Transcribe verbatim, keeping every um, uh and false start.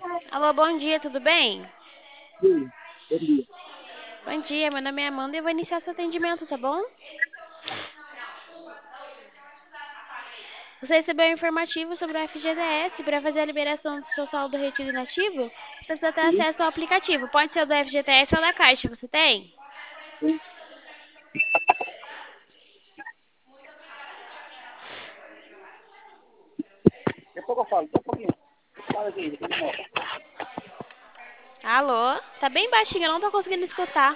Alô, bom dia, tudo bem? Sim, bom dia. Bom dia, meu nome é Amanda e eu vou iniciar seu atendimento, tá bom? Você recebeu um informativo sobre o F G T S para fazer a liberação do seu saldo retido inativo? Você precisa ter Sim, acesso ao aplicativo. Pode ser o do F G T S ou da Caixa, você tem? sim. Daqui a pouco eu falo, só um pouquinho. Fala aqui, depois eu mostro. Alô? Tá bem baixinho, eu não tô conseguindo escutar.